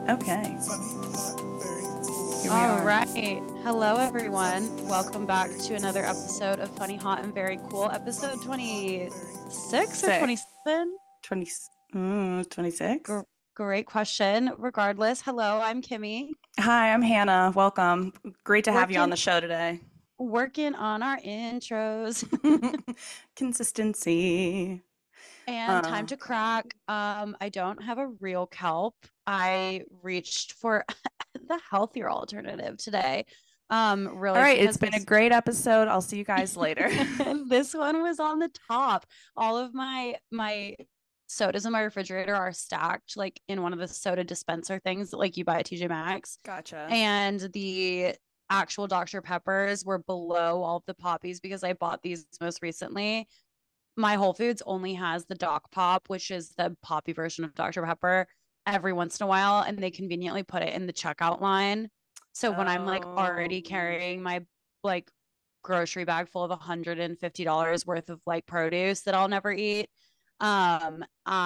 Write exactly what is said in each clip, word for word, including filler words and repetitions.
Okay. Here we All are. right. Hello, everyone. Welcome back to another episode of Funny, Hot, and Very Cool, episode twenty-six or Six. twenty-seven? twenty, mm, twenty-six? Gr- great question. Regardless, hello, I'm Kimmy. Hi, I'm Hannah. Welcome. Great to have you on Working, the show today. working on our intros. Consistency. And Uh, time to crack. Um, I don't have a real kelp. I reached for the healthier alternative today. Um, all really right, it's because been a this great episode. I'll see you guys later. this one was on the top. All of my my sodas in my refrigerator are stacked like in one of the soda dispenser things that like you buy at T J Maxx. Gotcha. And the actual Doctor Peppers were below all of the poppies because I bought these most recently. My Whole Foods only has the Doc Pop, which is the poppy version of Doctor Pepper, every once in a while, and they conveniently put it in the checkout line. So when I'm like already Oh, carrying my like grocery bag full of one hundred fifty dollars worth of like produce that I'll never eat, um,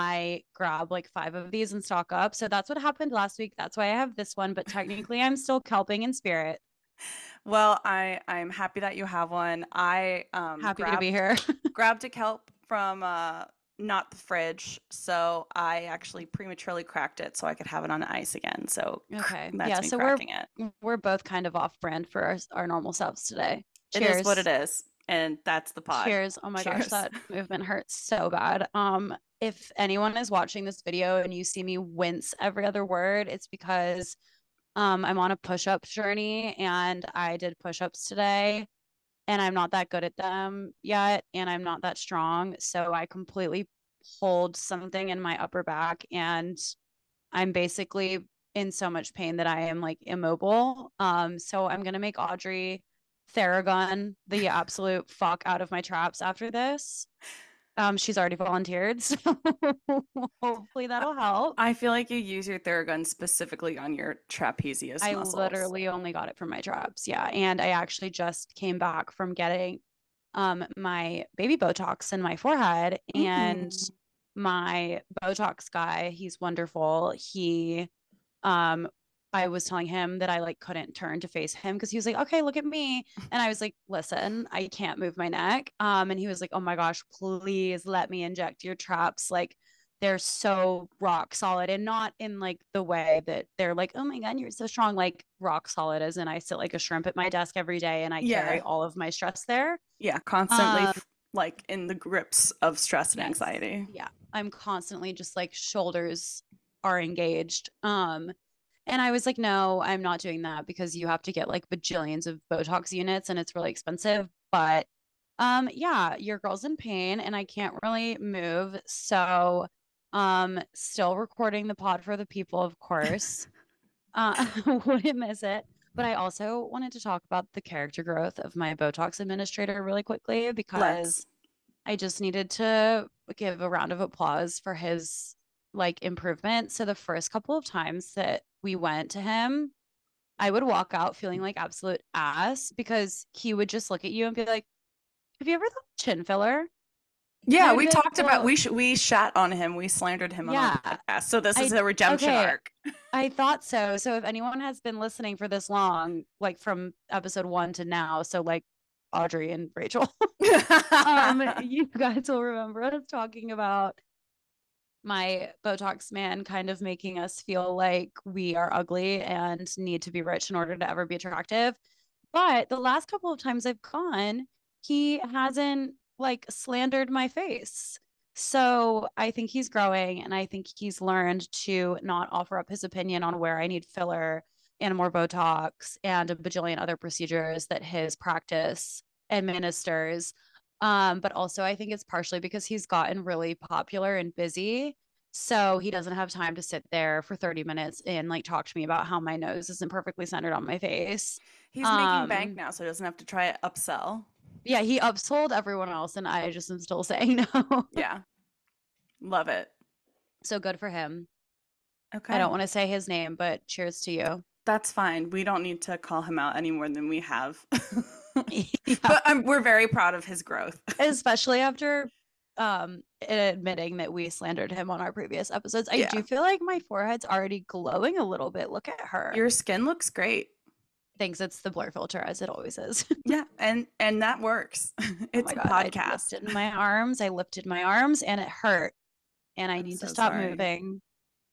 I grab like five of these and stock up. So that's what happened last week. That's why I have this one, but technically I'm still kelping in spirit. well, I I'm happy that you have one. I um Happy to be grabbed here. grabbed a kelp from uh not the fridge, so I actually prematurely cracked it so I could have it on ice again. So Okay. that's Yeah, me so we're cracking it. we're both kind of off brand for our, our normal selves today. It is what Cheers. it is, and that's the pod. Cheers. Oh my gosh, Cheers. that movement hurts so bad. Um, if anyone is watching this video and you see me wince every other word, it's because um I'm on a push-up journey and I did push-ups today and I'm not that good at them yet and I'm not that strong. So I completely pulled something in my upper back and I'm basically in so much pain that I am like immobile. Um, so I'm gonna make Audrey Theragun the absolute fuck out of my traps after this. Um, she's already volunteered, so hopefully that'll help. I feel like you use your Theragun specifically on your trapezius I muscles. literally only got it from my traps, yeah. And I actually just came back from getting um my baby Botox in my forehead, and Mm. my Botox guy, he's wonderful. He um I was telling him that I like couldn't turn to face him because he was like, okay, look at me. And I was like, listen, I can't move my neck. Um, and he was like, oh my gosh, please let me inject your traps. Like they're so rock solid and not in like the way that they're like, oh my God, you're so strong. Like rock solid as in I sit like a shrimp at my desk every day and I carry Yeah, all of my stress there. yeah, constantly Um, f- like in the grips of stress and yes. anxiety. Yeah. I'm constantly just like shoulders are engaged. Um, and I was like, no, I'm not doing that because you have to get like bajillions of Botox units and it's really expensive. But um, yeah, your girl's in pain and I can't really move. So um, still recording the pod for the people, of course. Uh, wouldn't miss it. But I also wanted to talk about the character growth of my Botox administrator really quickly Let's. because I just needed to give a round of applause for his like improvement. So the first couple of times that we went to him, I would walk out feeling like absolute ass because he would just look at you and be like, have you ever thought chin filler? And Yeah, I would we be like, talked about well, we sh we shat on him. We slandered him on our yeah, podcast. So this is I, a redemption okay, arc. I thought so. So if anyone has been listening for this long, like from episode one to now, so like Audrey and Rachel, um, you guys will remember us talking about my Botox man kind of making us feel like we are ugly and need to be rich in order to ever be attractive. But the last couple of times I've gone, he hasn't like slandered my face. So I think he's growing and I think he's learned to not offer up his opinion on where I need filler and more Botox and a bajillion other procedures that his practice administers. Um, but also I think it's partially because he's gotten really popular and busy. So he doesn't have time to sit there for thirty minutes and like talk to me about how my nose isn't perfectly centered on my face. He's making bank Um, now, so he doesn't have to try upsell. yeah, he upsold everyone else, and I just am still saying no. Yeah, love it. So good for him. I don't Okay, want to say his name, but cheers to you. that's fine. We don't need to call him out any more than we have. Yeah, But um, we're very proud of his growth. especially after um admitting that we slandered him on our previous episodes. I Yeah. do feel like my forehead's already glowing a little bit. Look at her. Your skin looks great. Thinks it's the blur filter, as it always is. Yeah, and and that works. Oh It's my a God, I podcast. lifted my arms. I lifted my arms and it hurt. And I I'm need to so stop sorry. moving.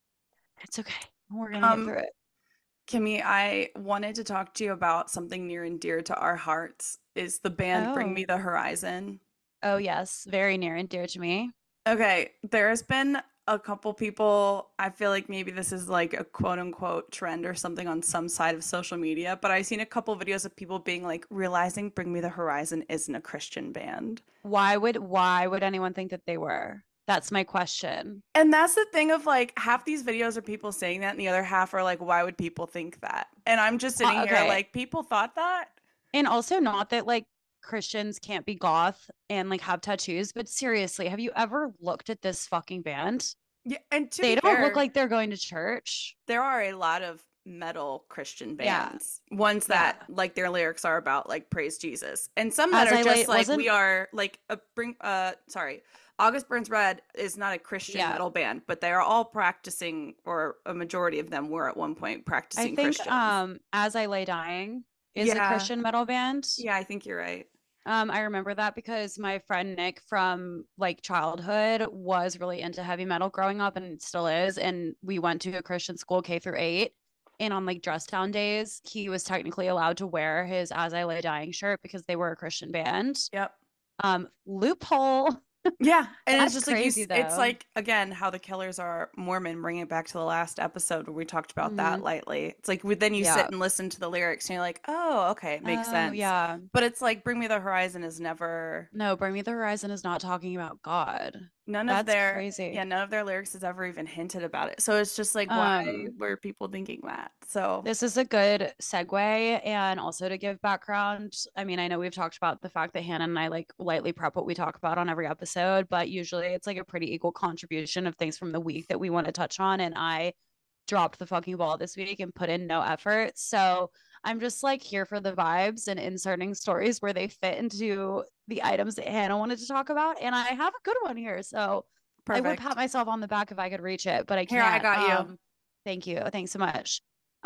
It's okay. We're gonna get Um, through it. Kimmy, I wanted to talk to you about something near and dear to our hearts is the band Bring Me Oh. the Horizon. Oh yes, very near and dear to me. Okay, there's been a couple people, I feel like maybe this is like a quote unquote trend or something on some side of social media, but I've seen a couple videos of people being like realizing Bring Me the Horizon isn't a Christian band. Why would why would anyone think that they were? That's my question. And that's the thing of like half these videos are people saying that and the other half are like, why would people think that? And I'm just Uh, sitting here okay. like, people thought that? And also not that like Christians can't be goth and like have tattoos, but seriously, have you ever looked at this fucking band? Yeah, and to They be don't look fair, like they're going to church. there are a lot of metal Christian Yeah. bands, ones Yeah. that like their lyrics are about like praise Jesus, and some that As are I just like like wasn't we are like a bring uh sorry, August Burns Red is not a Christian yeah. metal band, but they are all practicing, or a majority of them were at one point I practicing think Christians. um As I Lay Dying is a Yeah, Christian metal band. yeah, I think you're right. Um, I remember that because my friend Nick from like childhood was really into heavy metal growing up and still is. And we went to a Christian school K through eight. And on like dress down days, he was technically allowed to wear his As I Lay Dying shirt because they were a Christian band. Yep. Um, loophole. Yeah, and it's That's just like you crazy s- it's though. like again how the Killers are Mormon, bringing it back to the last episode where we talked about that Hmm. lightly. It's like we- then you sit Yeah. and listen to the lyrics and you're like, "Oh, okay, it makes Oh, sense." yeah. But it's like Bring Me the Horizon is never, No, Bring Me the Horizon is not talking about God. none of That's their, crazy. yeah, none of their lyrics has ever even hinted about it. So it's just like, why Um, were people thinking that? So, This is a good segue. And also to give background, I mean, I know we've talked about the fact that Hannah and I like lightly prep what we talk about on every episode, but usually it's like a pretty equal contribution of things from the week that we want to touch on. And I dropped the fucking ball this week and put in no effort. So I'm just like here for the vibes and inserting stories where they fit into the items that Hannah wanted to talk about. And I have a good one here. So I would pat perfect. myself on the back if I could reach it, but I Here, I can't. got you. Um, thank you. Thanks so much.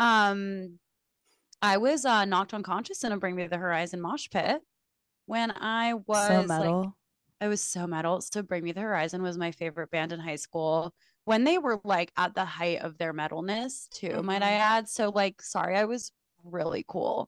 Um, I was uh, knocked unconscious in a Bring Me the Horizon mosh pit when I So was like, metal. I was so metal. So Bring Me the Horizon was my favorite band in high school when they were like at the height of their metalness too, might I Mhm. add. So like, sorry, I was really cool.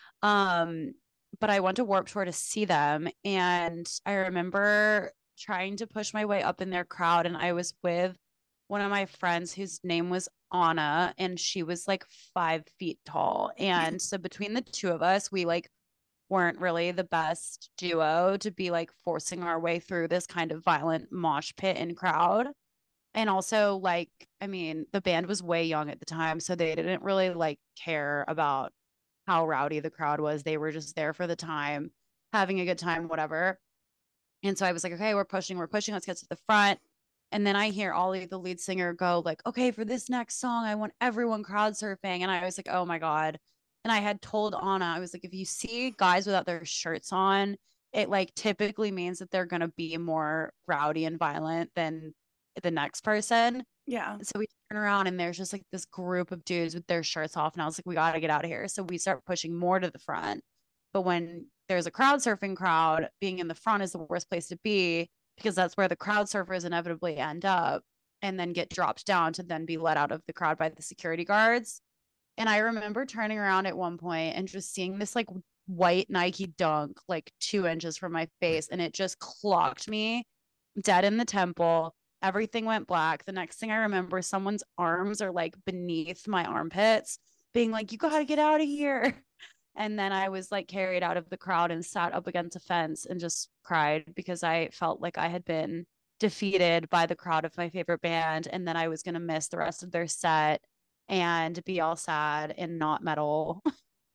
Um, but I went to Warped Tour to see them, and I remember trying to push my way up in their crowd, and I was with one of my friends whose name was Anna, and she was like five feet tall. And so between the two of us, we like weren't really the best duo to be like forcing our way through this kind of violent mosh pit and crowd. And also, like, I mean, the band was way young at the time, so they didn't really like care about how rowdy the crowd was. They were just there for the time, having a good time, whatever. And so I was like, okay, we're pushing, we're pushing, let's get to the front. And then I hear Ollie, the lead singer, go like, okay, for this next song, I want everyone crowd surfing. And I was like, oh my God. And I had told Anna, I was like, if you see guys without their shirts on, it like typically means that they're gonna be more rowdy and violent than the next person. Yeah. And so we turn around and there's just like this group of dudes with their shirts off. And I was like, we got to get out of here. So we start pushing more to the front. But when there's a crowd surfing crowd, being in the front is the worst place to be because that's where the crowd surfers inevitably end up and then get dropped down to then be let out of the crowd by the security guards. And I remember turning around at one point and just seeing this like white Nike dunk like two inches from my face. And it just clocked me dead in the temple. Everything went black. The next thing I remember, someone's arms are like beneath my armpits, being like, you got to get out of here. And then I was like carried out of the crowd and sat up against a fence and just cried because I felt like I had been defeated by the crowd of my favorite band. And then I was going to miss the rest of their set and be all sad and not metal.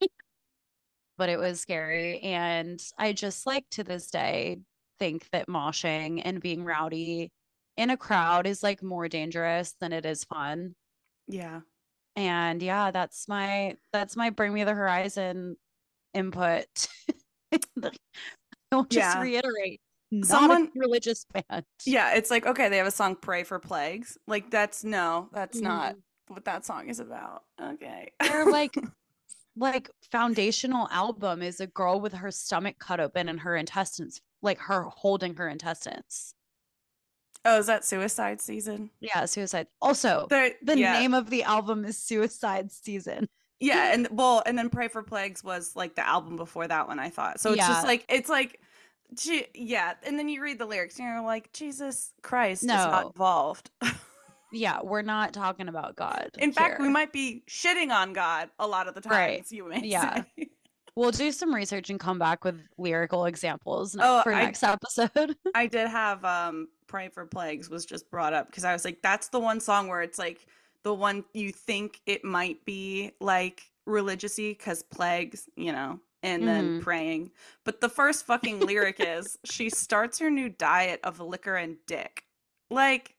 But it was scary. And I just like to this day think that moshing and being rowdy in a crowd is like more dangerous than it is fun. Yeah. And yeah, that's my that's my Bring Me the Horizon input. I'll just Yeah. reiterate. not a Someone, religious band. yeah, it's like, okay, they have a song Pray for Plagues. Like that's no, that's not Mhm. what that song is about. Okay. They're like like foundational album is a girl with her stomach cut open and her intestines, like her holding her intestines. Oh, is that Suicide Season? Yeah, suicide. Also, There, the yeah. name of the album is Suicide Season. Yeah, and well, and then Pray for Plagues was like the album before that one, I thought. So it's just Yeah, like it's like gee, yeah, and then you read the lyrics and you're like, Jesus Christ is not no. involved. Yeah, we're not talking about God In fact, we here. might be shitting on God a lot of the Right. times, you may Yeah. say. We'll do some research and come back with lyrical examples Oh, for I next episode. I did have um Pray for Plagues was just brought up because I was like, that's the one song where it's like the one you think it might be like religiously because plagues, you know, and then hmm praying. But the first fucking lyric is she starts her new diet of liquor and dick. Like,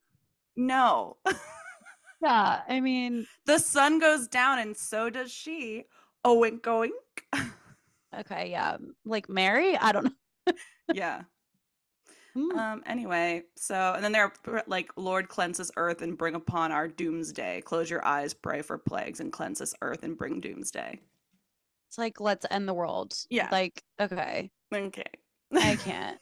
no. Yeah, I mean, The sun goes down and so does she. Oink oink. okay, yeah. Like Mary? I don't know. Yeah. Mm. Um, anyway, so and then they're like, Lord cleanses earth and bring upon our doomsday. Close your eyes, pray for plagues, and cleanse this earth and bring doomsday. It's like let's end the world. Yeah. Like, okay, Okay. I can't.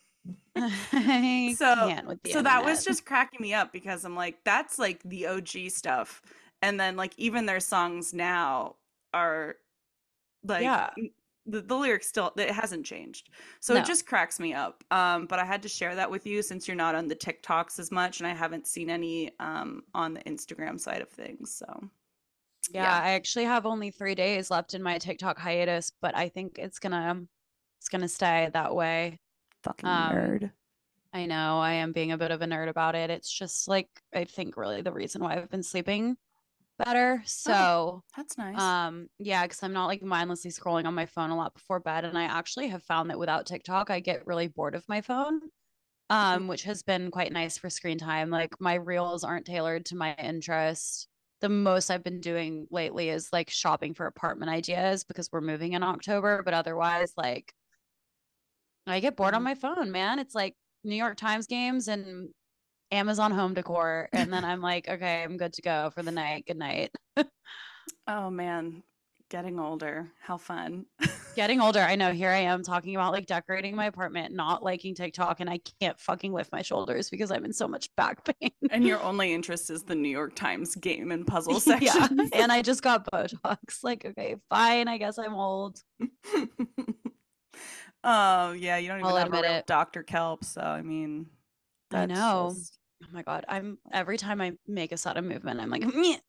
I So can't with the so that was internet. just cracking me up because I'm like, that's like the O G stuff. And then like even their songs now are like Yeah. the, the lyrics still it hasn't changed, so it No. just cracks me up. Um but I had to share that with you since you're not on the TikToks as much and I haven't seen any um on the Instagram side of things, so Yeah, yeah. I actually have only three days left in my TikTok hiatus, but I think it's gonna it's gonna stay that way. Fucking Um, nerd. I know I am being a bit of a nerd about it. It's just like I think really the reason why I've been sleeping better. Oh, So, that's nice. um, yeah, because I'm not like mindlessly scrolling on my phone a lot before bed. And I actually have found that without TikTok, I get really bored of my phone, Mm. um, which has been quite nice for screen time. Like my reels aren't tailored to my interest. The most I've been doing lately is like shopping for apartment ideas because we're moving in October. But otherwise, like I get bored on Mhm. my phone, man. It's like New York Times games and Amazon home decor. And then I'm like, okay, I'm good to go for the night. Good night. Oh man, getting older, how fun. Getting older, I know here I am talking about like decorating my apartment, not liking TikTok, and I can't fucking lift my shoulders because I'm in so much back pain. And your only interest is the New York Times game and puzzle Yeah. sections. And I just got Botox. Like, okay, fine. I guess I'm old. Oh yeah, you don't even I'll have a admit real it. doctor Kelp, so I mean, I that's know. just Oh my God. I'm every time I make a sudden movement, I'm like,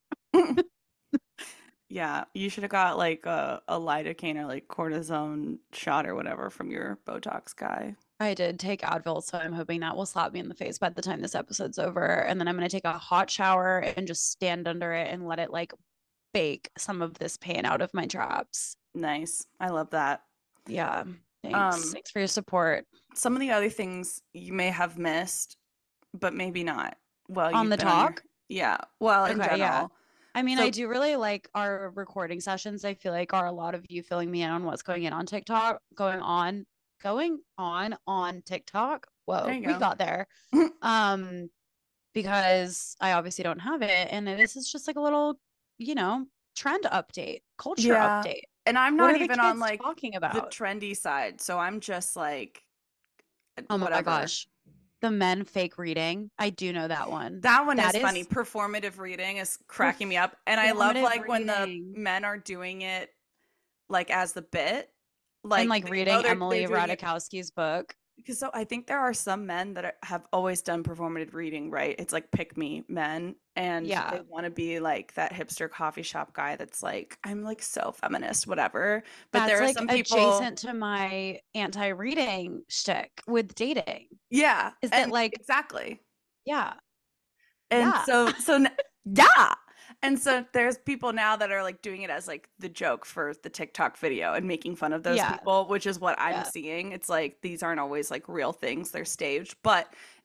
yeah. You should have got like a, a lidocaine or like cortisone shot or whatever from your Botox guy. I did take Advil, so I'm hoping that will slap me in the face by the time this episode's over. And then I'm going to take a hot shower and just stand under it and let it like bake some of this pain out of my traps. Nice. I love that. Yeah. Thanks. Um, Thanks for your support. some of the other things you may have missed, but maybe not. Well, On you've the been on your talk? yeah. Well, in Okay, yeah. general. I mean, I So do really like our recording sessions. I feel like are a lot of you filling me in on what's going in on TikTok, going on, going on on TikTok. there Whoa, you we go. got there. Um, because I obviously don't have it, and this is just like a little, you know, trend update, culture Yeah. update. And I'm What not are the even on kids like talking the about? trendy side. So I'm just like Oh my whatever. gosh, the men fake reading. I do know that one. That one That is funny. is Performative reading is cracking me up. And I love performative like when the reading. men are doing it like as the bit. And Like like they know reading they're they're Emily doing it Ratajkowski's book. because so I think there are some men that are, have always done performative reading, right? It's like pick me men, and they Yeah, want to be like that hipster coffee shop guy that's like, I'm like so feminist, whatever. But that's there are like some people, adjacent to my anti-reading shtick with dating. yeah, Is that and like, exactly. yeah, And yeah, so so n- yeah. And so there's people now that are like doing it as like the joke for the TikTok video and making fun of those yeah, people, which is what I'm yeah. seeing. It's like these aren't always like real things, they're staged. But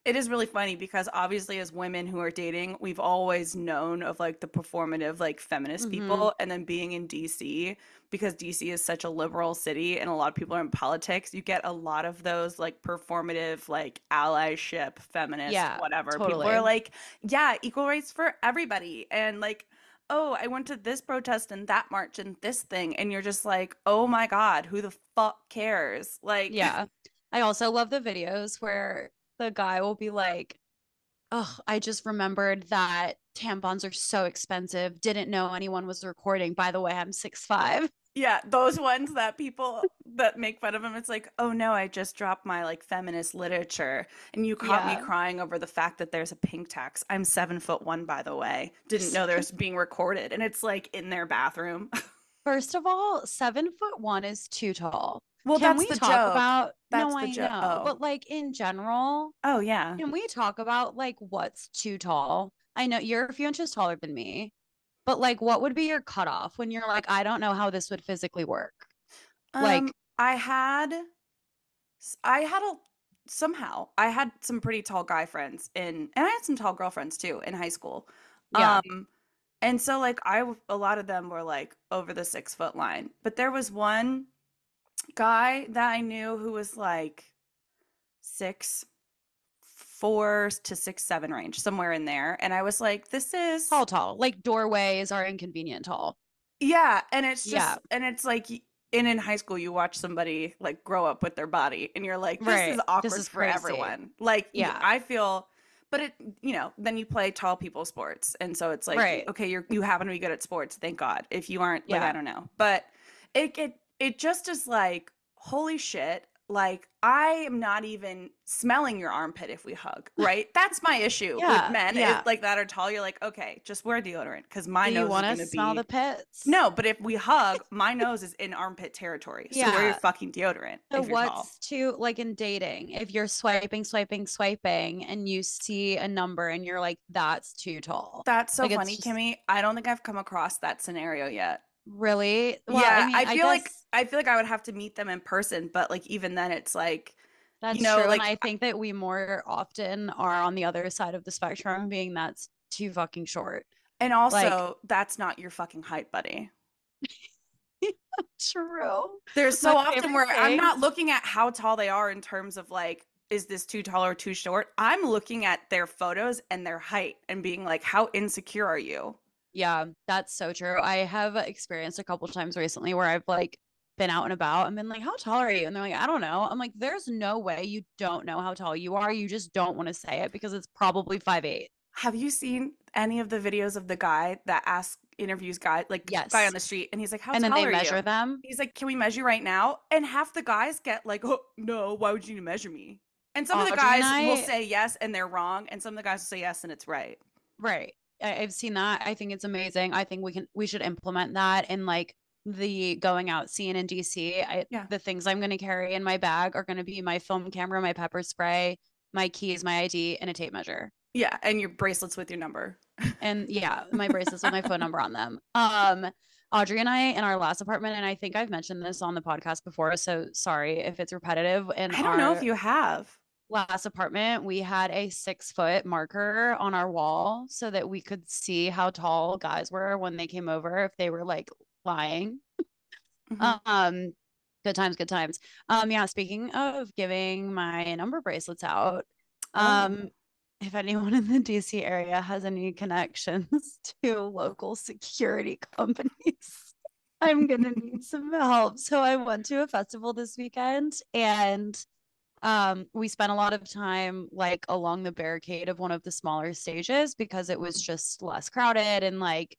It is really funny because obviously as women who are dating, we've always known of like the performative like feminist Hmm. people and then being in D C because D C is such a liberal city and a lot of people are in politics, you get a lot of those like performative like allyship, feminist, Yeah, whatever. People are totally. like, yeah, equal rights for everybody and like oh, I went to this protest and that march and this thing and you're just like, "Oh my God, who the fuck cares?" Like Yeah. I also love the videos where the guy will be like, oh, I just remembered that tampons are so expensive. Didn't know anyone was recording. By the way, I'm six five. yeah, those ones that people that make fun of him, it's like, oh no, I just dropped my like feminist literature, and you caught me Yeah. crying over the fact that there's a pink tax. I'm seven foot one, by the way. Didn't know there's being recorded, and it's like in their bathroom. First of all, seven foot one is too tall. Well, Can that's we the talk joke. about, That's no, the I joke. know, Oh, but like in general, oh yeah. can we talk about like what's too tall? I know you're a few inches taller than me, but like what would be your cutoff when you're like, I don't know how this would physically work? Um, Like, I had, I had a somehow I had some pretty tall guy friends in, and I had some tall girlfriends too in high school. yeah, Um, And so like I w- a lot of them were like over the six foot line. But there was one guy that I knew who was like six four to six seven range, somewhere in there. And I was like, this is tall, tall. Like doorways are inconvenient tall. yeah. And it's Yeah, just and it's like y- and in high school you watch somebody like grow up with their body and you're like, this is right. This awkward is for crazy. everyone. Like y- Yeah, I feel but it you know, then you play tall people sports. And so it's like, right. okay, you're you happen to be good at sports, thank God. If you aren't, like I Yeah. don't know. But it it it just is like, holy shit. Like I am not even smelling your armpit if we hug, right? That's my issue with Yeah, men is yeah. like that are tall. You're like, okay, just wear deodorant because my Do you nose is want to gonna smell the be pits? no, but if we hug, my nose is in armpit territory. So wear your Yeah. fucking deodorant So if you're tall. what's to like in dating, if you're swiping, swiping, swiping, and you see a number and you're like, that's too tall. That's so Like it's funny, just Kimmy. I don't think I've come across that scenario yet. really, well, I Yeah, mean, I I feel like guess I feel like I would have to meet them in person, but like even then it's like, you that's know, true. And like I think that we more often are on the other side of the spectrum, being that's too fucking short. and Like, also that's not your fucking height, buddy. true. There's My so often favorite where I'm thing. not looking at how tall they are in terms of like, is this too tall or too short? I'm looking at their photos and their height and being like, how insecure are you? Yeah, that's so true. I have experienced a couple times recently where I've like been out and about and been like, how tall are you? And they're like, I don't know. I'm like, there's no way you don't know how tall you are. You just don't want to say it because it's probably five eight. Have you seen any of the videos of the guy that asks interviews guy like guy on Yes. the street and he's like, "How And then tall they are you?" measure them. He's like, "Can we measure you right now?" And half the guys get like, "Oh, no, why would you need to measure me?" And some of the Audrey and guys will I, say yes and they're wrong, and some of the guys will say yes and it's right. right. I, I've seen that. I think it's amazing. I think we can we should implement that in like the going out scene in D C. I Yeah. the things I'm gonna carry in my bag are gonna be my film camera, my pepper spray, my keys, my I D, and a tape measure. Yeah, and your bracelets with your number. And yeah, my bracelets with my phone number on them. Um, Audrey and I in our last apartment, and I think I've mentioned this on the podcast before, so sorry if it's repetitive. In I don't know if our you have. last apartment, we had a six foot marker on our wall so that we could see how tall guys were when they came over, if they were like lying. Hmm. Um, good times, good times. Um, yeah, speaking of giving my number bracelets out, Oh. um, if anyone in the D C area has any connections to local security companies, I'm gonna need some help. So I went to a festival this weekend and um we spent a lot of time like along the barricade of one of the smaller stages because it was just less crowded and like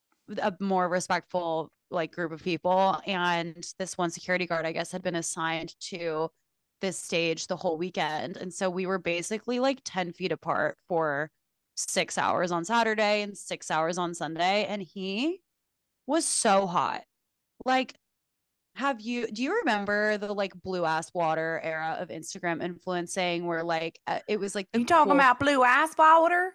a more respectful like group of people. And this one security guard, I guess, had been assigned to this stage the whole weekend. And so we were basically like ten feet apart for six hours on Saturday and six hours on Sunday. And he was so hot. Like, have you, do you remember the like blue ass water era of Instagram influencing where like uh, it was like the You talking cool about blue asphalt water?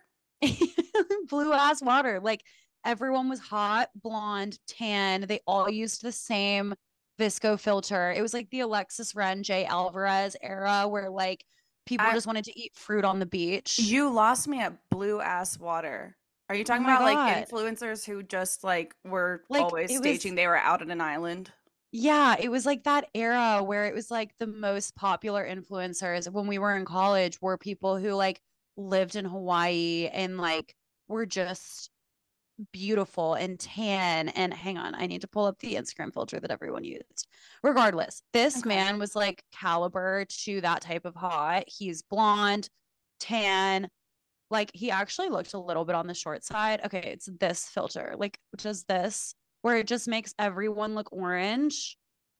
blue ass water. Like everyone was hot, blonde, tan. They all used the same visco filter. It was like the Alexis Ren, Jay Alvarez era where like People I just wanted to eat fruit on the beach. You lost me at blue ass water. Are you Oh talking my about like God. influencers who just like were Like always it staging was, they were out on an island? yeah, it was like that era where it was like the most popular influencers when we were in college were people who like lived in Hawaii and like were just beautiful and tan. And hang on, I need to pull up the Instagram filter that everyone used. Regardless, this Okay. man was like caliber to that type of hot. He's blonde, tan. Like he actually looked a little bit on the short side. Okay, it's this filter, like does this where it just makes everyone look orange.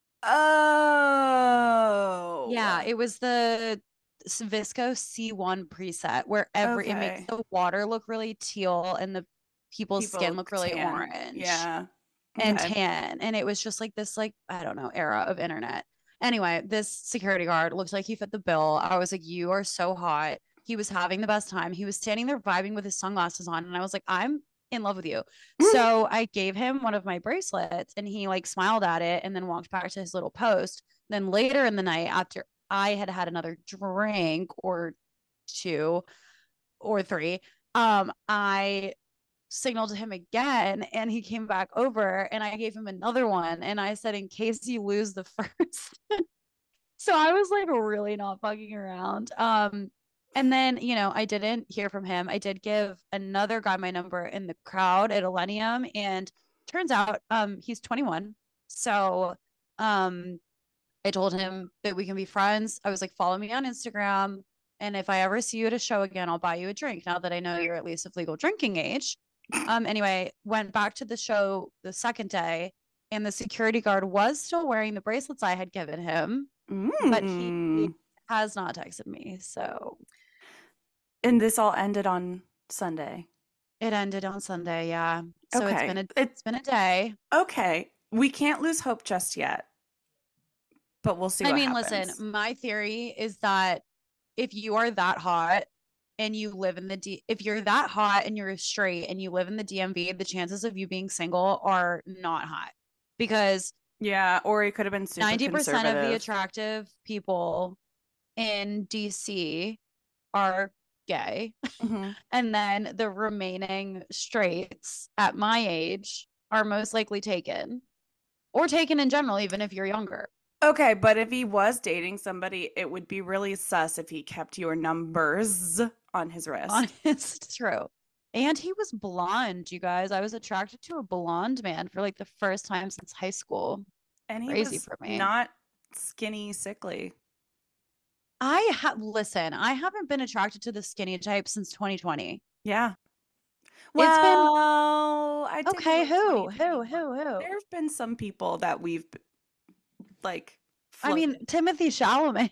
Yeah, Oh. it was the Visco C one preset where every it makes Okay. the water look really teal and the people's People skin look look really tan. orange Yeah. and Okay. tan. And it was just like this, like, I don't know, era of internet. Anyway, this security guard looks like he fit the bill. I was like, you are so hot. He was having the best time. He was standing there vibing with his sunglasses on. And I was like, I'm in love with you. So I gave him one of my bracelets and he like smiled at it and then walked back to his little post. Then later in the night, after I had had another drink or two or three, um, I signaled to him again and he came back over and I gave him another one and I said, in case you lose the first. So I was like really not fucking around. Um, and then, you know, I didn't hear from him. I did give another guy my number in the crowd at Elenium, and turns out um he's twenty-one. So um I told him that we can be friends. I was like, follow me on Instagram. And if I ever see you at a show again, I'll buy you a drink now that I know you're at least of legal drinking age. Um, anyway, went back to the show the second day, and the security guard was still wearing the bracelets I had given him, but he Mm. has not texted me. So And this all ended on Sunday. it ended on Sunday. Yeah. So it's been Okay. a It it's been a day. okay. We can't lose hope just yet, but we'll see I what mean, listen, happens. my theory is that if you are that hot and you live in the D if you're that hot and you're straight and you live in the D M V, the chances of you being single are not high because Yeah, or he could have been super ninety percent of the conservative. attractive people in D C are gay. Hmm. And then the remaining straights at my age are most likely taken or taken in general, even if you're younger. Okay, but if he was dating somebody, it would be really sus if he kept your numbers on his wrist. Honest, true. And he was blonde, you guys. I was attracted to a blonde man for like the first time since high school. And he Crazy was for me. not skinny, sickly. I have, listen, I haven't been attracted to the skinny type since twenty twenty. Yeah. It's been Well, I'd say okay. maybe like Who, who, twenty twenty-one. who, who? There have been some people that we've like I mean, floated. Timothy Chalamet.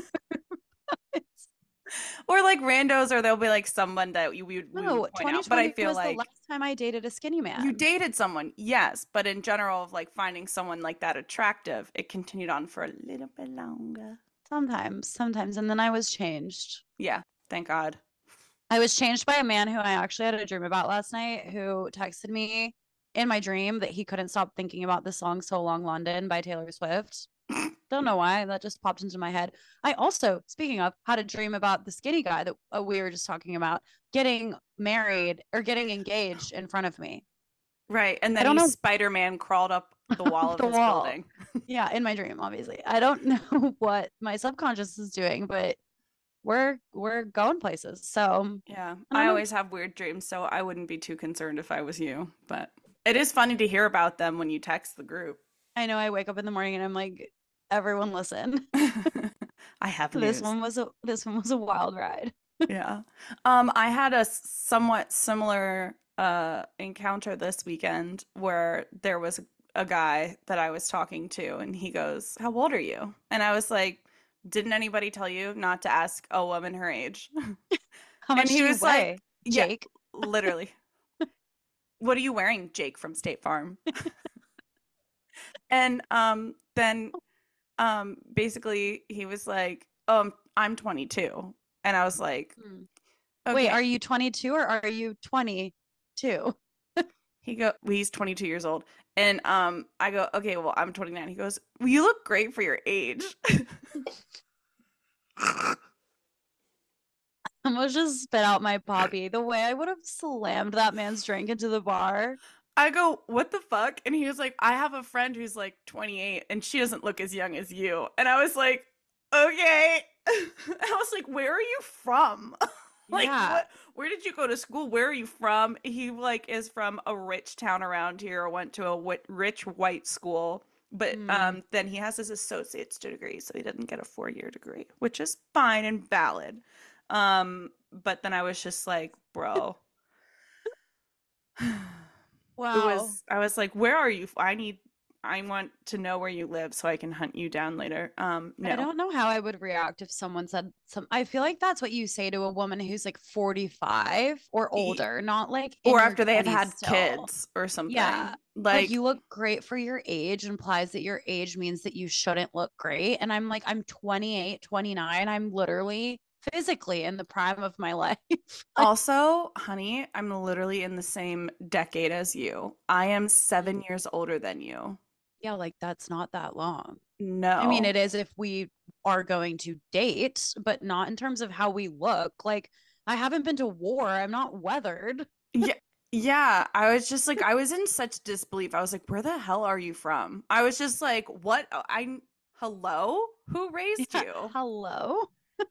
Or like randos, or there'll be like someone that you, we, would, we No, would point out. But I twenty twenty feel was the like last time I dated a skinny you man. dated someone, yes, but in general, of like finding someone like that attractive, it continued on for a little bit longer. Sometimes, sometimes. And then I was changed. Yeah, thank God. I was changed by a man who I actually had a dream about last night who texted me in my dream that he couldn't stop thinking about the song So Long London by Taylor Swift. Don't know why that just popped into my head. I also, speaking of, had a dream about the skinny guy that uh, we were just talking about getting married or getting engaged in front of me. Right, and I then don't he know Spider-Man crawled up the wall of the his wall. building. Yeah, in my dream, obviously. I don't know what my subconscious is doing, but we're we're going places. So Yeah, I don't I know. always have weird dreams, so I wouldn't be too concerned if I was you. But it is funny to hear about them when you text the group. I know I wake up in the morning and I'm like, everyone listen. I have This news. one was a this one was a wild ride. Yeah. Um, I had a s- somewhat similar uh encounter this weekend where there was a guy that I was talking to, and he goes, "How old are you?" And I was like, "Didn't anybody tell you not to ask a woman her age?" How And much he do you was like, weigh, "Yeah, Jake? literally. What are you wearing, Jake from State Farm?" And um then um basically he was like, "Um, I'm twenty-two." And I was like, Hmm. Wait, "Okay." are you twenty-two or are you twenty-two? He go, well, he's twenty-two years old. And um I go, "Okay, well, I'm twenty-nine." He goes, "Well, you look great for your age." almost just spit out my poppy. The way I would have slammed that man's drink into the bar. I go, what the fuck? And he was like, I have a friend who's like twenty-eight and she doesn't look as young as you. And I was like, okay. I was like, where are you from? Like, Yeah. what? Where did you go to school? Where are you from? He like is from a rich town around here, went to a w- rich white school, but Mm. um, then he has his associate's degree, so he didn't get a four-year degree, which is fine and valid. Um, but then I was just like, bro. It Wow. was, I was like, where are you? I need, I want to know where you live so I can hunt you down later. Um, I no. don't know how I would react if someone said some. I feel like that's what you say to a woman who's like forty-five or E- older, not like Or in your after they have twenties had still. kids or Yeah. something. Like Like, you look great for your age implies that your age means that you shouldn't look great. And I'm like, I'm twenty-eight, twenty-nine. I'm literally physically in the prime of my life. Like, also, honey, I'm literally in the same decade as you. I am seven mm, years older than you. yeah, like that's not that long. I mean, No. it is if we are going to date, but not in terms of how we look. Like, I haven't been to war. I'm not weathered. Yeah. Yeah. I was just like, I was in such disbelief. I was like, where the hell are you from? I was just like, what? I, hello? Who raised Yeah. you? Hello.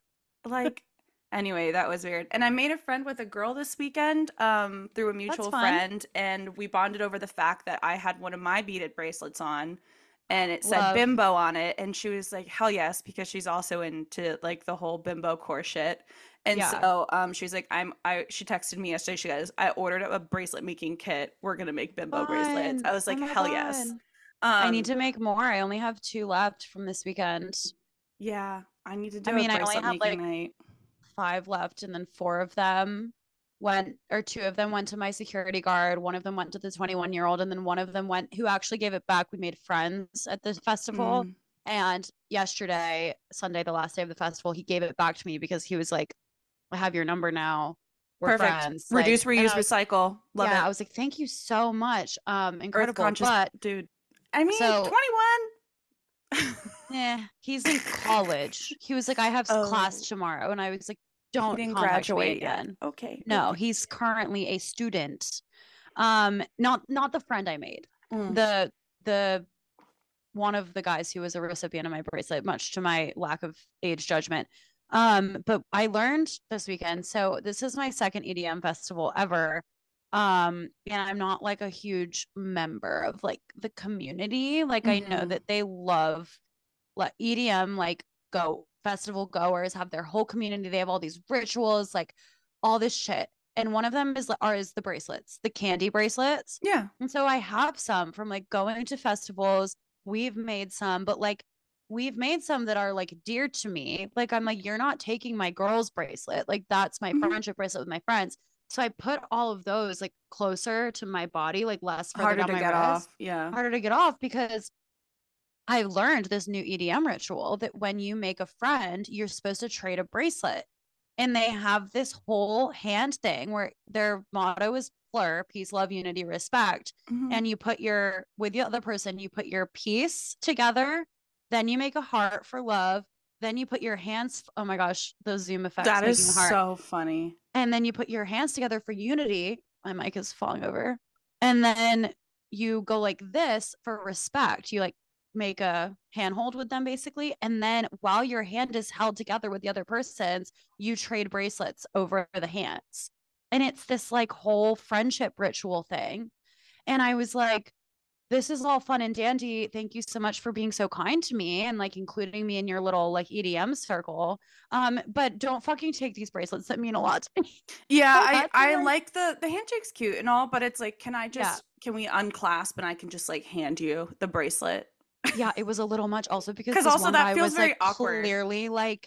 Like, anyway, that was weird. And I made a friend with a girl this weekend, um, through a That's mutual fun. friend, and we bonded over the fact that I had one of my beaded bracelets on, and it said Love. bimbo on it, and she was like, hell yes, because she's also into like the whole bimbo core shit. And Yeah. so um she was like, I'm I she texted me yesterday, she goes, I ordered a bracelet making kit. We're gonna make bimbo bracelets. Fun. I was Oh like, my hell yes. God. I need Um, to make more. I only have two left from this weekend. yeah, I need to I do a mean, I only bracelet have making like night. five left, and then four of them went, or two of them went to my security guard. One of them went to the twenty-one year old, and then one of them went, who actually gave it back. We made friends at the festival. Mm, And yesterday, Sunday, the last day of the festival, he gave it back to me because he was like, I have your number now. We're perfect. friends. Reduce, Like, and reuse, I was, recycle. Love yeah, I it. was like, thank you so much. Um, Earth incredible. conscious But dude. I mean, so twenty-one. yeah, he's in college. He was like, I have class Oh, tomorrow. And I was like, he don't didn't contact me graduate yet. again. Okay, No, okay. he's currently a student. Um, not not the friend I made. Mm, The the one of the guys who was a recipient of my bracelet, much to my lack of age judgment. Um, but I learned this weekend. So this is my second E D M festival ever. Um, and I'm not like a huge member of like the community. Like I know hmm. that they love like E D M, like go festival goers have their whole community. They have all these rituals, like all this shit. And one of them is are is the bracelets, the candy bracelets. Yeah. And so I have some from like going to festivals. We've made some, but like we've made some that are like dear to me. Like I'm like, you're not taking my girl's bracelet. Like that's my Hmm. friendship bracelet with my friends. So I put all of those like closer to my body, like less further Harder down to my get wrist, off. Yeah. harder to get off because I learned this new E D M ritual that when you make a friend, you're supposed to trade a bracelet. And they have this whole hand thing where their motto is Fleur, peace, love, unity, respect. Hmm. And you put your, with the other person, you put your piece together, then you make a heart for love. Then you put your hands, oh my gosh, those Zoom effects That is making a heart. so funny. And then you put your hands together for unity. My mic is falling over. And then you go like this for respect. You like make a handhold with them basically. And then while your hand is held together with the other person's, you trade bracelets over the hands. And it's this like whole friendship ritual thing. And I was like, this is all fun and dandy. Thank you so much for being so kind to me and like including me in your little like E D M circle. Um, but don't fucking take these bracelets that mean a lot to me. Yeah, I I had to I like, like the the handshake's cute and all, but it's like, can I yeah, just can we unclasp and I can just like hand you the bracelet? yeah, it was a little much also because Because this also one that guy feels was like very awkward. clearly like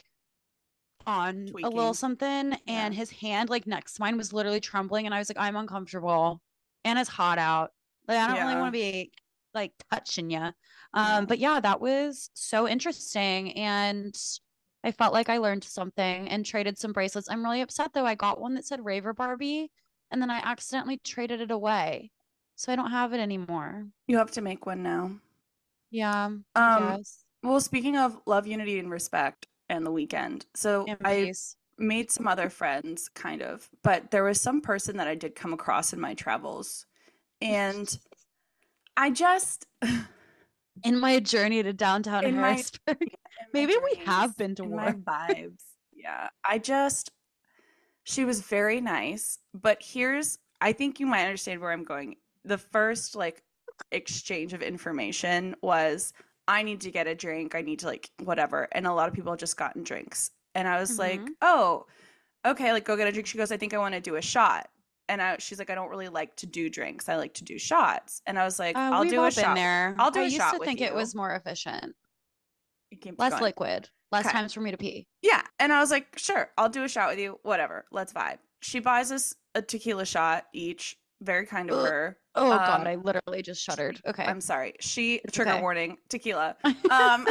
on a little Tweaking. something Yeah. and his hand like next to mine was literally trembling and I was like, I'm uncomfortable and it's hot out. Like I don't really Yeah. want to be like touching you. Um, Yeah. but yeah, that was so interesting and I felt like I learned something and traded some bracelets. I'm really upset though. I got one that said Raver Barbie and then I accidentally traded it away. So I don't have it anymore. You have to make one now. Yeah, I Um, guess. well, speaking of love, unity, and respect and the weekend. So In I peace. made some other friends, kind of, but there was some person that I did come across in my travels, and I just In my journey to downtown in my Harrisburg. in my Maybe we have journeys, been to in my war. vibes. Yeah. I just she was very nice, but here's I think you might understand where I'm going. The first like exchange of information was I need to get a drink, I need to like whatever. And a lot of people had just gotten drinks. And I was like, Mhm. "Oh, okay, like go get a drink." She goes, "I think I want to do a shot." And I, she's like, "I don't really like to do drinks. I like to do shots." And I was like, Uh, "I'll we've do a all been shot. there. I'll I do a used shot to with think it you." was more efficient. It keeps Less going. liquid, less Okay. times for me to pee. Yeah. And I was like, "Sure, I'll do a shot with you. Whatever. Let's vibe." She buys us a tequila shot each. Very kind of Ugh. her. Oh God, Um, I literally just shuddered. she, Okay, I'm sorry. She it's trigger okay. warning tequila. Um,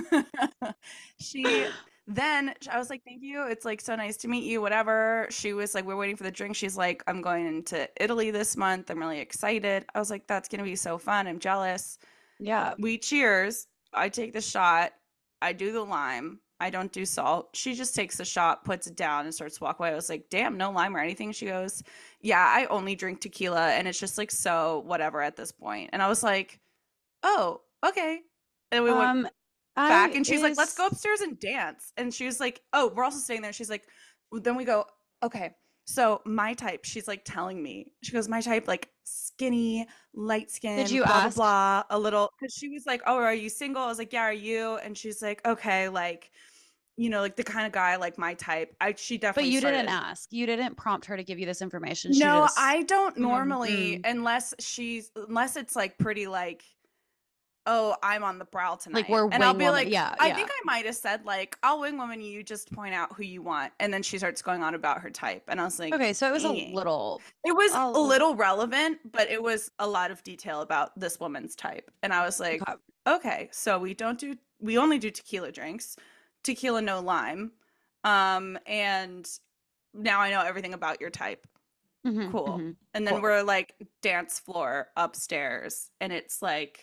she then I was like, "Thank you. It's like so nice to meet you." Whatever. She was like, "We're waiting for the drink." She's like, "I'm going into Italy this month. I'm really excited." I was like, "That's gonna be so fun. I'm jealous." Yeah. We cheers. I take the shot. I do the lime. I don't do salt. She just takes the shot, puts it down, and starts to walk away. I was like, "Damn, no lime or anything." She goes, "Yeah, I only drink tequila, and it's just like so whatever at this point." And I was like, "Oh, okay." And we went Um, back, I and she's like, "Let's go is upstairs and dance." And she was like, "Oh, we're also staying there." She's like, then we go, "Okay, so my type," she's like telling me, she goes, "My type, like skinny, light did skin, you blah blah ask? blah," a little, because she was like, "Oh, are you single?" I was like, "Yeah, are you?" And she's like, "Okay, like, you know, like the kind of guy like my type." I she But definitely you didn't started. ask. You didn't prompt her to give you this information. She No, just I don't mm, normally, mm, unless she's unless it's like pretty like, "Oh, I'm on the prowl like tonight." we're And I'll wing be woman. like, Yeah, I yeah. think I might have said like, "I'll wing woman you, just point out who you want." And then she starts going on about her type. And I was like, Okay, so it was a "Dang." little, It was a a l- little relevant, but it was a lot of detail about this woman's type. And I was like, okay. "Okay, so we don't do we only do tequila drinks. Tequila no lime." Um and now I know everything about your type. Hmm, Cool. hmm. And then Cool. we're like dance floor upstairs, and it's like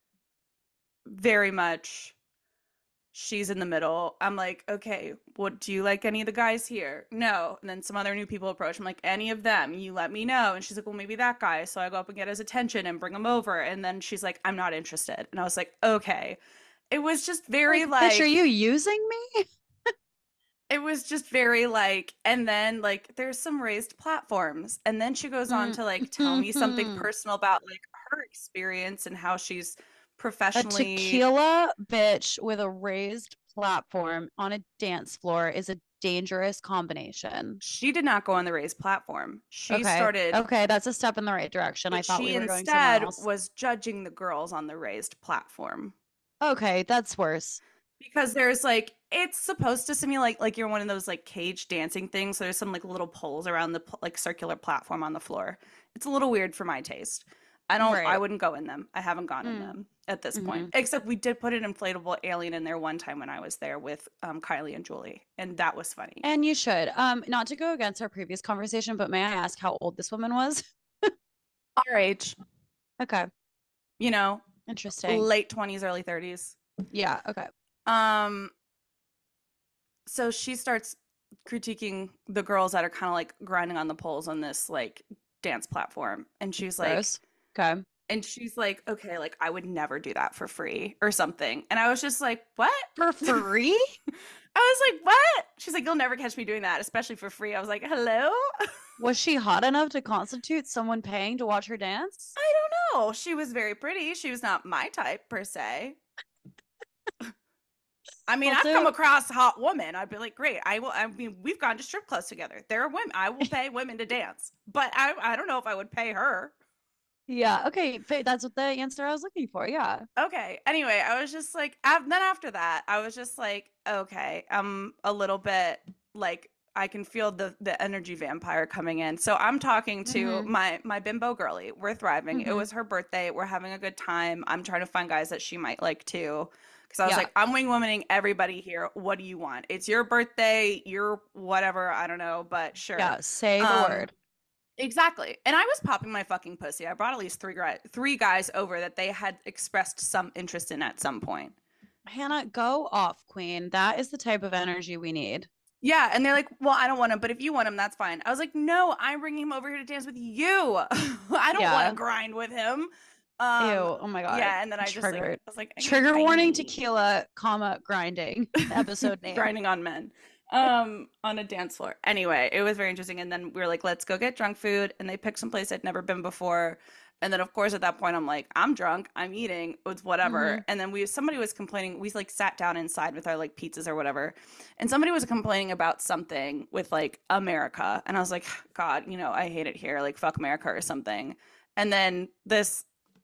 very much she's in the middle. I'm like, "Okay, what do you like any of the guys here?" "No." And then some other new people approach. I'm like, "Any of them, you let me know." And she's like, "Well, maybe that guy." So I go up and get his attention and bring him over. And then she's like, "I'm not interested." And I was like, "Okay." It was just very Like, bitch, are you like using me? it was just very like, and then like there's some raised platforms. And then she goes on to like tell me something Mm. personal about like her experience and how she's A professionally. tequila bitch with a raised platform on a dance floor is a dangerous combination. She did not go on the raised platform. She Okay. started, Okay, that's a step in the right direction. I but thought we she were going somewhere instead else. was judging the girls on the raised platform, Okay, that's worse. because there's like it's supposed to simulate like you're one of those like cage dancing things. So there's some like little poles around the like circular platform on the floor. It's a little weird for my taste. I don't. I Right. wouldn't go in them. I haven't gone in Mm. them at this point. Hmm. Except we did put an inflatable alien in there one time when I was there with um, Kylie and Julie, and that was funny. And you should. Um, not to go against our previous conversation, but may I ask how old this woman was? Our age, Okay, you know, interesting. late twenties, early thirties. Yeah, okay. Um, so she starts critiquing the girls that are kind of like grinding on the poles on this like dance platform, and she's like, Gross. Okay. and she's like, "Okay, like I would never do that for free or something." And I was just like, "What?" For free? I was like, "What?" She's like, "You'll never catch me doing that, especially for free." I was like, "Hello?" Was she hot enough to constitute someone paying to watch her dance? I don't know. She was very pretty. She was not my type per se. I mean, I've come Also, across a hot woman. I'd be like, "Great. I will." I mean, we've gone to strip clubs together. There are women. I will pay women to dance, but I I don't know if I would pay her. yeah, okay, fa- that's what the answer I was looking for. Yeah. Okay. Anyway, I was just like, af- then after that, I was just like, okay, I'm a little bit like I can feel the the energy vampire coming in. So I'm talking to Mm-hmm. my my bimbo girly. We're thriving. It Mm-hmm. was her birthday. We're having a good time. I'm trying to find guys that she might like too. Because I was Yeah. like, I'm wing womaning everybody here. What do you want? It's your birthday. You're whatever. I don't know, but sure. Yeah. Say the Um, word. Exactly. And I was popping my fucking pussy. I brought at least three guys, three guys over that they had expressed some interest in at some point. Hannah, go off, queen. That is the type of energy we need. Yeah, and they're like, "Well, I don't want him, but if you want him, that's fine." I was like, "No, I'm bringing him over here to dance with you. I don't want to Yeah. grind with him." Ew. Um, Oh my God. yeah, and then I just like, I Triggered. was like, "Okay, Trigger warning bye." tequila, comma, grinding. Episode name. Grinding on men, um, on a dance floor. Anyway, it was very interesting. And then we were like, "Let's go get drunk food," and they picked some place I'd never been before. And then, of course, at that point, I'm like, I'm drunk, I'm eating, it's whatever. Hmm. And then we, somebody was complaining. We like sat down inside with our like pizzas or whatever, and somebody was complaining about something with like America, and I was like, God, you know, I hate it here, like fuck America or something. And then this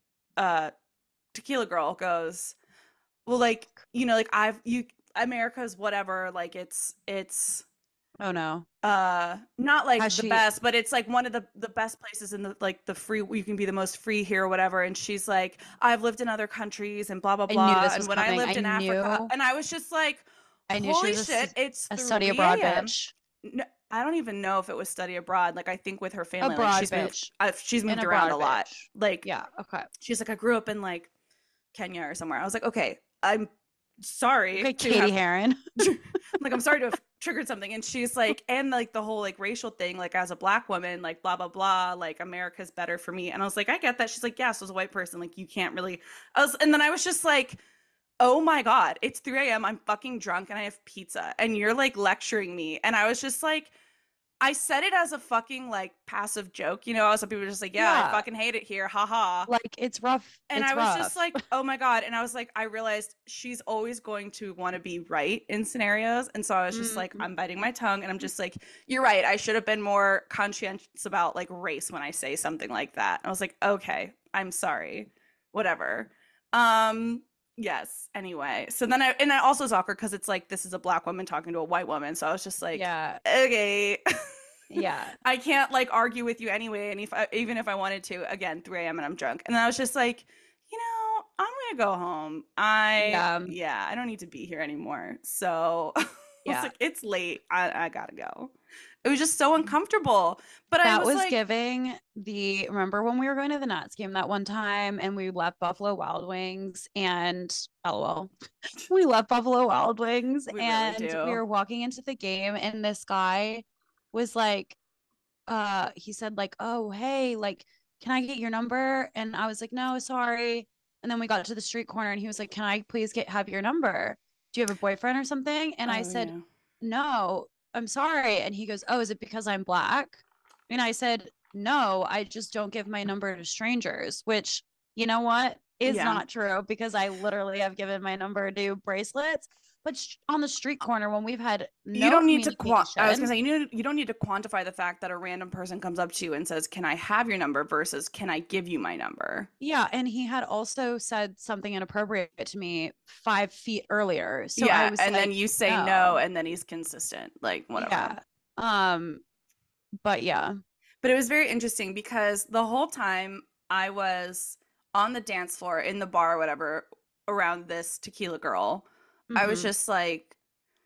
uh tequila girl goes, well, like, you know, like I've you America's whatever, like it's it's Oh no. uh not like Has the she? best, but it's like one of the the best places in the like the free, you can be the most free here or whatever. And she's like, I've lived in other countries and blah blah I knew blah, this and was when I coming. I lived in Africa, knew. and I was just like, I knew she holy was a, shit, s- it's a study 3 abroad a.m. bitch. No, I don't even know if it was study abroad. Like I think with her family, like Abroad she's moved bitch. uh, she's An moved around a abroad lot. bitch. Like Yeah. Okay. she's like, I grew up in like Kenya or somewhere. I was like, okay, I'm sorry Okay, to Katie have Heron. I'm like, I'm sorry to have triggered something. And she's like, and like the whole like racial thing, like as a black woman, like blah, blah, blah, like America's better for me. And I was like, I get that. She's like, yeah, so as a white person, like you can't really. I was, and then I was just like, oh my God, it's three a m. I'm fucking drunk and I have pizza. And you're like lecturing me. And I was just like, I said it as a fucking like passive joke, you know. Some people were just like, yeah, I Yeah. fucking hate it here. Ha ha. Like it's rough. And It's I was just rough. like, oh my God. And I was like, I realized she's always going to want to be right in scenarios. And so I was just like, Mhm. I'm biting my tongue and I'm just like, you're right. I should have been more conscientious about like race when I say something like that. I was like, okay, I'm sorry. Whatever. Um, yes. Anyway. So then I, and it also is awkward because it's like, this is a black woman talking to a white woman. So I was just like, Yeah. okay. Yeah. I can't like argue with you anyway. And if I, even if I wanted to, again, three a m and I'm drunk. And then I was just like, you know, I'm gonna go home. I Yeah. yeah, I don't need to be here anymore. So I was Yeah. like, it's late. I, I gotta go. It was just so uncomfortable. But I That was was like, giving the remember when we were going to the Nats game that one time and we left Buffalo Wild Wings and LOL. We left Buffalo Wild Wings we really and we do. were walking into the game and this guy was like uh he said like, "Oh, hey, like can I get your number?" And I was like, "No, sorry." And then we got to the street corner and he was like, "Can I please get have your number? Do you have a boyfriend or something?" And I Oh said, yeah. "No, I'm sorry." And he goes, "Oh, is it because I'm black?" And I said, "No, I just don't give my number to strangers," which, you know what, is Yeah. not true because I literally have given my number to bracelets. But sh- on the street corner, when we've had You no don't need to qua- I was gonna communication, say, you need, you don't need to quantify the fact that a random person comes up to you and says, "Can I have your number?" versus "Can I give you my number?" yeah, and he had also said something inappropriate to me five feet earlier. So I Yeah, was and like, then you say no, no. and then he's consistent, like whatever. Yeah. Um, but yeah. But it was very interesting because the whole time I was on the dance floor in the bar or whatever around this tequila girl, I was Hmm. just like,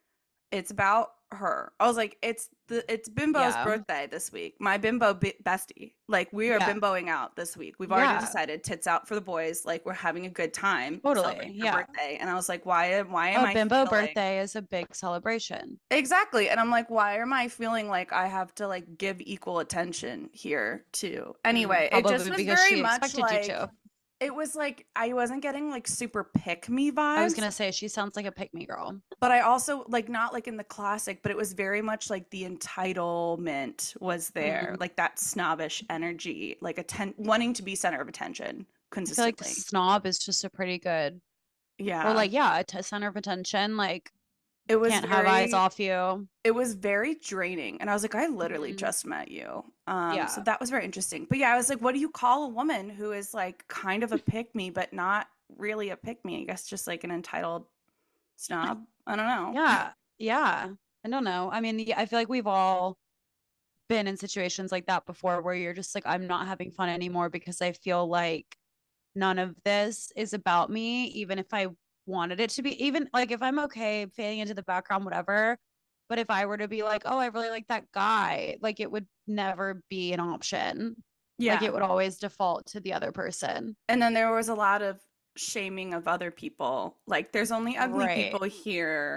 it's about her. I was like, it's the it's Bimbo's Yeah. birthday this week. My Bimbo be- bestie. Like we are Yeah. bimboing out this week. We've already Yeah. decided tits out for the boys. Like we're having a good time Totally. celebrating her Yeah. birthday. And I was like, why why am A I bimbo feeling birthday is a big celebration. exactly? And I'm like, why am I feeling like I have to like give equal attention here too? Mm, Anyway, it just probably was because very she much expected you like to. it was like I wasn't getting like super pick me I was vibes, gonna say she sounds like a pick me girl. but I also like not like in the classic, but it was very much like the entitlement was there, Mm. like that snobbish energy, like atten- wanting to be center of attention I feel like consistently. snob is just a pretty good, or Yeah. like, yeah, a t- center of attention. Like, It was can't have eyes very off you. it was very draining, and I was like, I literally Mhm. just met you. Um so Yeah. that was very interesting. But yeah, I was like, what do you call a woman who is like kind of a pick me but not really a pick me? I guess just like an entitled snob. I don't know. Yeah. Yeah. I don't know. I mean, yeah, I feel like we've all been in situations like that before where you're just like, I'm not having fun anymore because I feel like none of this is about me, even if I wanted it to be, even like if I'm okay fading into the background, whatever. But if I were to be like, oh, I really like that guy, like it would never be an option. Like it Yeah. would always default to the other person. And then there was a lot of shaming of other people. Like there's only ugly Right. people here.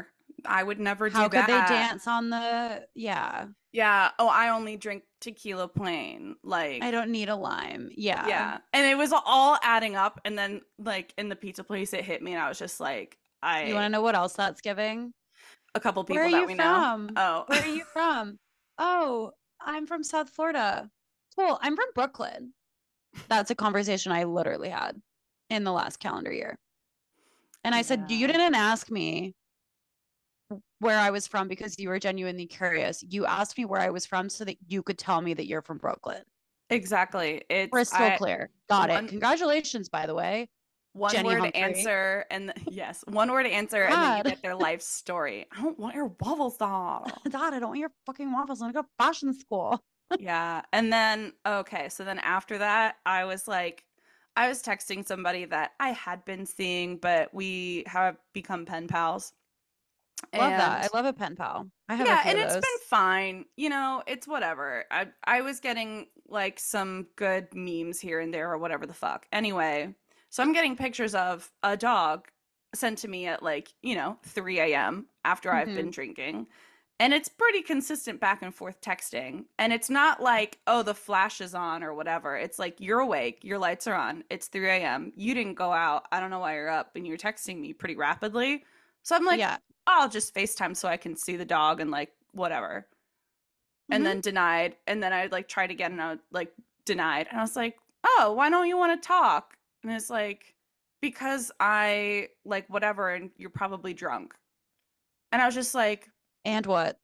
I would never How do could they that. dance on the, yeah. Yeah. Oh, I only drink tequila plain. I Like, don't need a lime. Yeah. yeah. And it was all adding up. And then, like, in the pizza place, it hit me. And I was just like, You want I, to know what else that's giving? a couple Where are people that you we know. from? Oh, Where are you from? Oh, I'm from South Florida. Cool. I'm from Brooklyn. That's a conversation I literally had in the last calendar year. And I said, you yeah. didn't ask me where I was from because you were genuinely curious. You asked me where I was from so that you could tell me that you're from Brooklyn. Exactly. It's, Crystal I, clear. Got it. one, Congratulations, by the way, one Jenny word Humphrey. answer. And th- yes, one word answer. And then you Dad, get their life story. I don't want your waffles, doll. Dad, I don't want your fucking waffles. I want to go to fashion school. Yeah. And then, okay. So then after that, I was like, I was texting somebody that I had been seeing, but we have become pen pals. Love that. And I love a pen pal. I have a yeah, few and of it's been those. fine. You know, it's whatever. I I was getting like some good memes here and there or whatever the fuck. Anyway, so I'm getting pictures of a dog sent to me at like, you know, three a m after I've Mm-hmm. been drinking. And it's pretty consistent back and forth texting. And it's not like, oh, the flash is on or whatever. It's like, you're awake, your lights are on, it's three a m. You didn't go out. I don't know why you're up. And you're texting me pretty rapidly. So I'm like, Yeah. I'll just FaceTime so I can see the dog and like whatever. And Mm-hmm. then denied. And then I like tried again and I was like denied. And I was like, oh, why don't you want to talk? And it's like, because I like whatever and you're probably drunk. And I was just like, And what?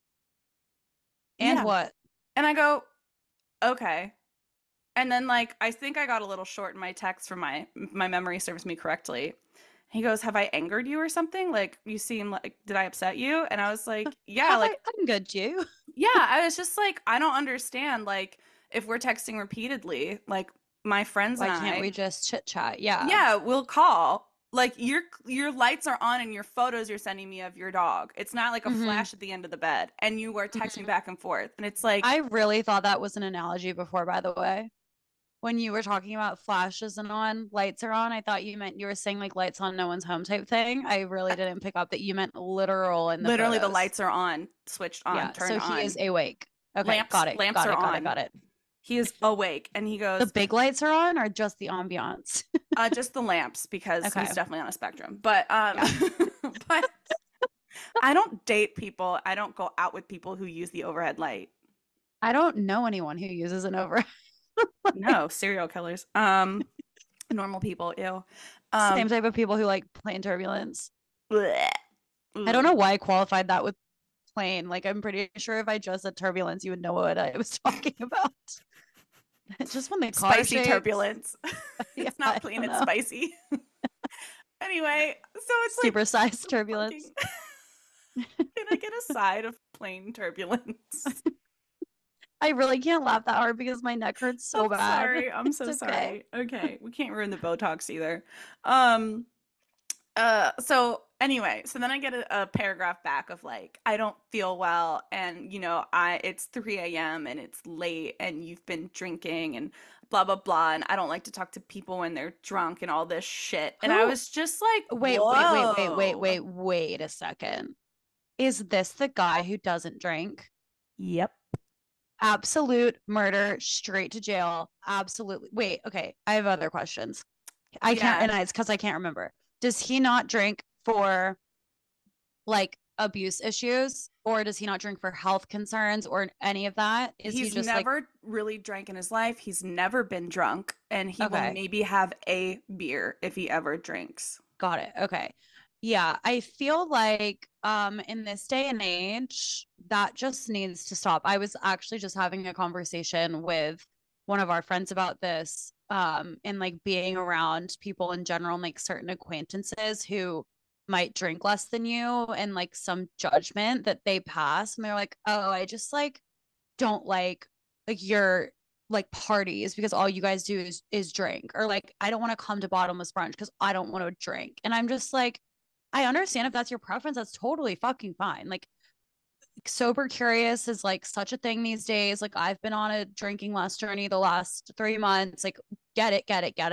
And yeah. what? And I go, okay. And then like I think I got a little short in my text from my my memory serves me correctly. He goes, "Have I angered you or something? Like you seem like did I upset you?" And I was like, "Yeah, Have I? like I'm good, you. yeah." I was just like, "I don't understand like if we're texting repeatedly, like my friends and Why can't we I, just chit chat? Yeah. yeah, we'll call. Like your your lights are on and your photos you're sending me of your dog. It's not like a Mm-hmm. flash at the end of the bed and you are texting Mm-hmm. back and forth." And it's like, I really thought that was an analogy before, by the way. When you were talking about flashes and on, lights are on, I thought you meant you were saying like lights on no one's home type thing. I really didn't pick up that you meant literal in the literally the photos. lights are on, switched on, Yeah. turned So he is on. awake. Okay. Lamps Got it. lamps Got are it. Got it. on. Got it. He is awake and he The goes, big lights are on or just the ambiance? uh just the lamps because Okay. he's definitely on a spectrum. But um Yeah. but I don't date people. I don't go out with people who use the overhead light. I don't know anyone who uses an over. No, serial killers. Um normal people, ew. Same Um type of people who like plane turbulence. bleh. I don't Ugh. know why I qualified that with plane. Like, I'm pretty sure if I just said turbulence, you would know what I was talking about. Just when the car Spicy shakes. turbulence. Yeah, It's I not plain, don't it's know. spicy. Anyway, so it's like Supersized fucking turbulence. can I get a side of plain turbulence? I really can't laugh that hard because my neck hurts so I'm bad. sorry. I'm It's so okay. sorry. Okay, we can't ruin the Botox either. Um uh so anyway, so then I get a, a paragraph back of like I don't feel well and you know, I it's three a m and it's late and you've been drinking and blah blah blah and I don't like to talk to people when they're drunk and all this shit. And I Who? was just like, Wait, wait, wait, wait, wait, "Whoa." wait, wait a second. Is this the guy who doesn't drink? Yep. Absolute murder, straight to jail. Absolutely. Wait, okay. I have other questions. I can't, Yeah. and it's because I can't remember. Does he not drink for like abuse issues, or does he not drink for health concerns or any of that? Is he He's just like, never really drank in his life. He's never been drunk, and he will okay, maybe have a beer if he ever drinks. got it. Okay. Yeah, I feel like um in this day and age that just needs to stop. I was actually just having a conversation with one of our friends about this um and like being around people in general and like certain acquaintances who might drink less than you and like some judgment that they pass and they're like, "Oh, I just like don't like like your like parties because all you guys do is is drink," or like, "I don't want to come to bottomless brunch because I don't want to drink." And I'm just like, I understand if that's your preference, that's totally fucking fine. Like, sober curious is like such a thing these days. Like, I've been on a drinking less journey the last three months. Like, get it, get it, get it.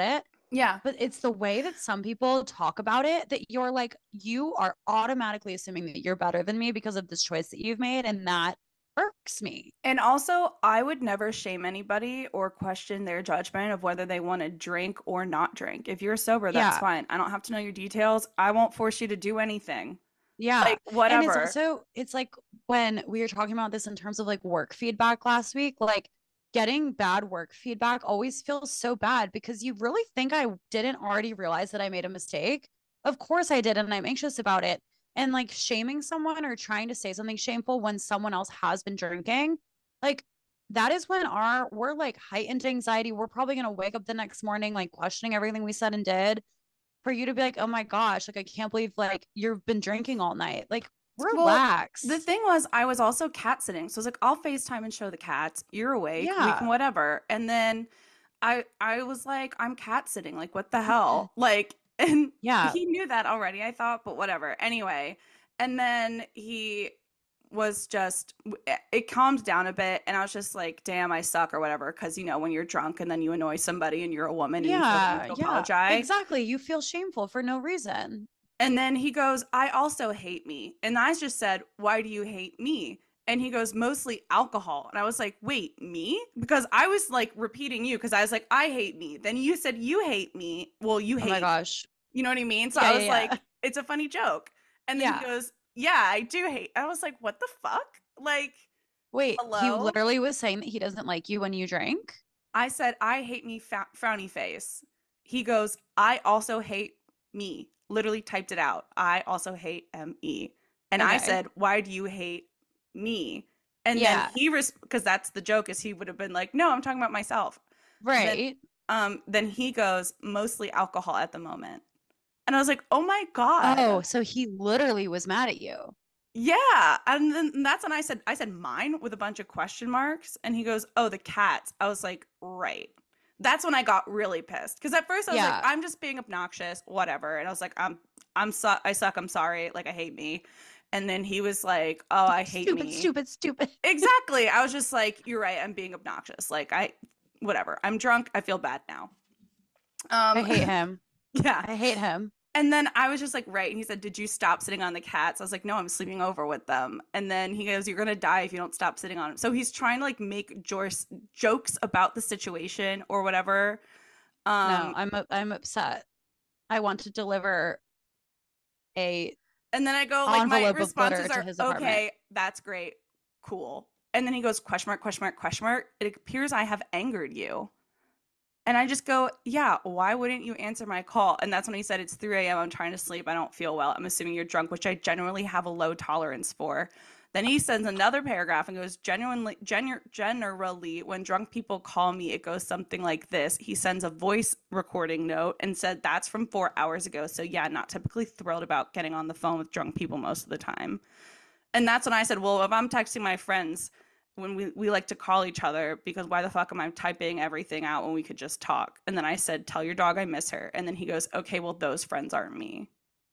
Yeah. But it's the way that some people talk about it that you're like, you are automatically assuming that you're better than me because of this choice that you've made. And that irks me. And also, I would never shame anybody or question their judgment of whether they want to drink or not drink. If you're sober, that's Yeah. fine. I don't have to know your details. I won't force you to do anything. Yeah. Like, And it's whatever. also, it's like when we were talking about this in terms of like work feedback last week, like getting bad work feedback always feels so bad because you really think I didn't already realize that I made a mistake. Of course I did, and I'm anxious about it. And like shaming someone or trying to say something shameful when someone else has been drinking, like that is when our we're like heightened anxiety. We're probably gonna wake up the next morning like questioning everything we said and did for you to be like, oh my gosh, like I can't believe like you've been drinking all night. Like, Well, the relax. thing was, I was also cat sitting. So I was like, I'll FaceTime and show the cats. You're awake. We can Yeah. whatever. And then I I was like, I'm cat sitting. Like, what the hell? Like, and Yeah. he knew that already, I thought, but whatever. Anyway, and then he was just it it calmed down a bit and I was just like, damn, I suck or whatever. Cause you know, when you're drunk and then you annoy somebody and you're a woman and you feel the need Yeah. to Yeah. apologize. Exactly. You feel shameful for no reason. And then he goes, I also hate me. And I just said, why do you hate me? And he goes, mostly alcohol. And I was like, wait, me? Because I was like repeating you because I was like, I hate me. Then you said, you hate me. Well, you Oh my hate, gosh. you know what I mean? So Yeah. I Yeah. was Yeah. like, it's a funny joke. And then he Yeah. goes, yeah, I do hate. I was like, what the fuck? Like, Wait, he hello? literally was saying that he doesn't like you when you drink. I said, I hate me, fa- frowny face. He goes, I also hate me. Literally typed it out. I also hate me. And I Okay. said, why do you hate me? And then Yeah. he, res- because that's the joke, is he would have been like, no, I'm talking about myself. Then, Right. um, then he goes, mostly alcohol at the moment. And I was like, oh my God. Oh, so he literally was mad at you. Yeah. And then and that's when I said, I said mine with a bunch of question marks. And he goes, oh, the cats. I was like, right. That's when I got really pissed. Because at first I was like, Yeah. I'm just being obnoxious, whatever. And I was like, I'm, I'm, su- I suck. I'm sorry. Like, I hate me. And then he was like, oh, I hate Stupid, me. stupid, stupid. Exactly. I was just like, you're right. I'm being obnoxious. Like, I, whatever. I'm drunk. I feel bad now. I Um, hate him. yeah. I hate him. And then I was just like, right. And he said, did you stop sitting on the cats? I was like, no, I'm sleeping over with them. And then he goes, you're going to die if you don't stop sitting on them. So he's trying to like make jokes jokes about the situation or whatever. No, Um, I'm I'm upset. I want to deliver a and then I go, like, my envelope of glitter responses to are, his apartment. okay, that's great. Cool. And then he goes, question mark, question mark, question mark. It appears I have angered you. And I just go, yeah, why wouldn't you answer my call? And that's when he said, it's three a m. I'm trying to sleep. I don't feel well. I'm assuming you're drunk, which I generally have a low tolerance for. Then he sends another paragraph and goes, genuinely, genu- generally, when drunk people call me, it goes something like this. He sends a voice recording note and said, that's from four hours ago. So, yeah, not typically thrilled about getting on the phone with drunk people most of the time. And that's when I said, well, if I'm texting my friends, when we, we like to call each other, because why the fuck am I typing everything out when we could just talk? And then I said, tell your dog I miss her. And then he goes, okay, well, those friends aren't me.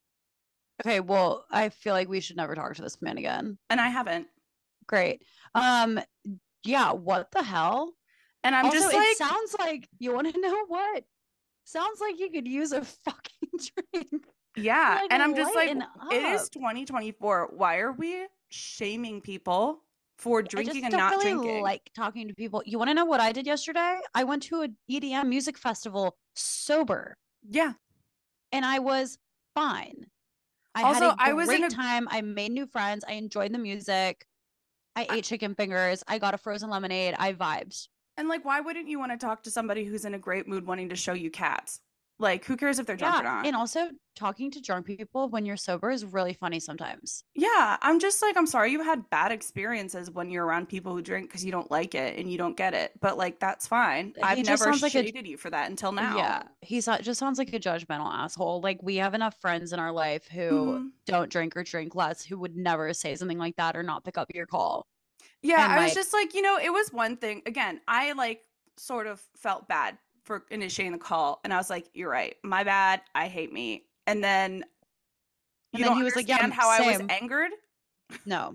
Okay, well, I feel like we should never talk to this man again. And I haven't. Great. Um, yeah, what the hell? And I'm Also, just it like, sounds like you want to know what? Sounds like you could use a fucking drink. yeah. Like And I'm just like, lighten it is up. twenty twenty-four. Why are we shaming people for I drinking just and don't not really drinking? like talking to people. You want to know what I did yesterday? I went to a E D M music festival sober Yeah. and I was fine. I had Also, a I was in great a, time. I made new friends. I enjoyed the music. I ate chicken fingers. I got a frozen lemonade. I vibed. and like, why wouldn't you want to talk to somebody who's in a great mood wanting to show you cats? Like, who cares if they're drunk or Yeah. not? And also, talking to drunk people when you're sober is really funny sometimes. Yeah, I'm just like, I'm sorry you had bad experiences when you're around people who drink because you don't like it and you don't get it. But like, that's fine. I've He just never sounds like a, shaded you for that until now. yeah, he so- just sounds like a judgmental asshole. Like, we have enough friends in our life who Hmm. don't drink or drink less who would never say something like that or not pick up your call. Yeah, And I was like, just like, you know, it was one thing. Again, I like sort of felt bad for initiating the call. And I was like, you're right. My bad. I hate me. And then and you then don't he was like, yeah, understand how I was same. angered. No,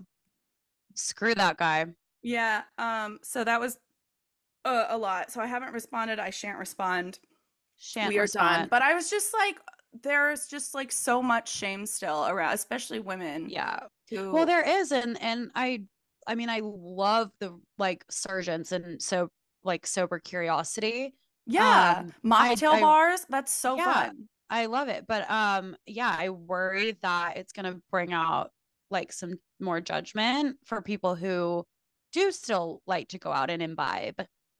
screw that guy. Yeah. Um, so that was a, a lot. So I haven't responded. I shan't respond. Shan't we are done. respond. But I was just like, there's just like so much shame still around, especially women Yeah. Well, who, there is, and and I I mean I love the like surgeons and so like sober curiosity. yeah, Um I mocktail I bars, that's so yeah, fun. I love it. But um yeah, I worry that it's gonna bring out like some more judgment for people who do still like to go out and imbibe.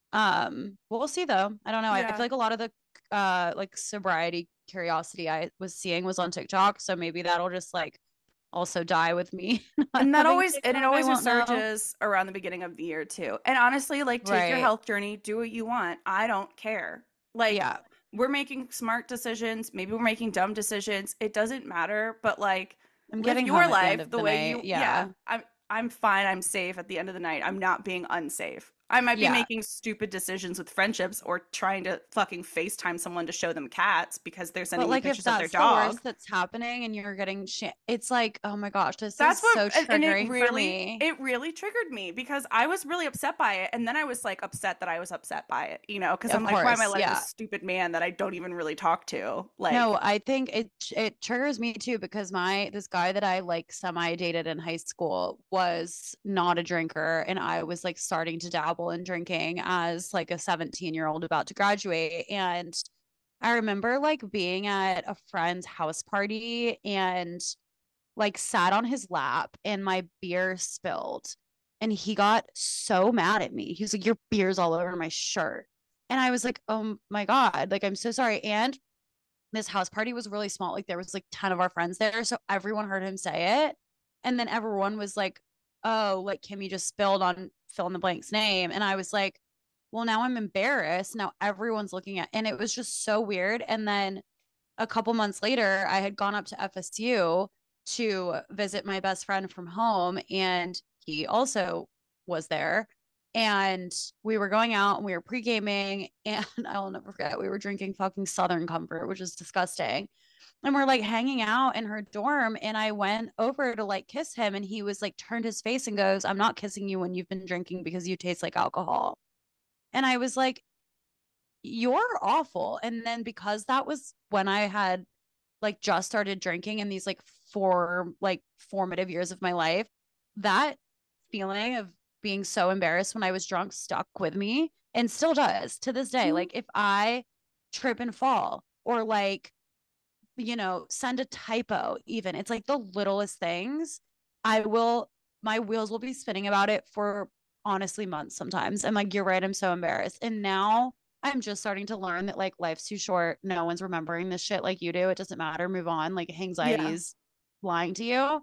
Um, we'll see though. I don't know. I feel Yeah. like a lot of the uh like sobriety curiosity I was seeing was on TikTok, so maybe that'll just like also die with me not And that having always and it TikTok. I always won't know. resurges around the beginning of the year too. And honestly, like take your Right. health journey, do what you want. I don't care. Like Yeah. we're making smart decisions, maybe we're making dumb decisions. It doesn't matter, but like I'm live getting your home at the end life of the the way night. you yeah, Yeah. I'm I'm fine. I'm safe at the end of the night. I'm not being unsafe. I might be Yeah. making stupid decisions with friendships or trying to fucking FaceTime someone to show them cats because they're But sending me like if pictures of their that's the dog. worst that's happening and you're getting sh- it's like, oh my gosh, this is That's what so and, and it triggering for really me. it really triggered me because I was really upset by it and then I was like upset that I was upset by it, you know, because Of I'm like, why am I course. letting this Yeah. stupid man that I don't even really talk to No, like I think it it triggers me too because my this guy that I like semi dated in high school was not a drinker and I was like starting to dabble in drinking as like a seventeen year old about to graduate. And I remember like being at a friend's house party and like sat on his lap and my beer spilled. And he got so mad at me. He was like, your beer's all over my shirt. And I was like, oh my God, like I'm so sorry. And this house party was really small. Like there was like ten of our friends there. So everyone heard him say it. And then everyone was like, oh, like Kimmy just spilled on fill in the blank's name. And I was like, well, now I'm embarrassed. Now everyone's looking at, and it was just so weird. And then a couple months later, I had gone up to F S U to visit my best friend from home, and he also was there. And we were going out and we were pre gaming, and I'll never forget, we were drinking fucking Southern Comfort, which is disgusting. And we're like hanging out in her dorm, and I went over to like kiss him, and he was like turned his face and goes, I'm not kissing you when you've been drinking because you taste like alcohol. And I was like, you're awful. And then because that was when I had like just started drinking in these like four like formative years of my life, that feeling of being so embarrassed when I was drunk stuck with me and still does to this day. mhm. Like if I trip and fall or like, you know, send a typo, even it's like the littlest things, I will, my wheels will be spinning about it for honestly months sometimes. I'm like, you're right. I'm so embarrassed. And now I'm just starting to learn that like life's too short. No one's remembering this shit like you do. It doesn't matter. Move on. Like anxiety Yeah. is lying to you.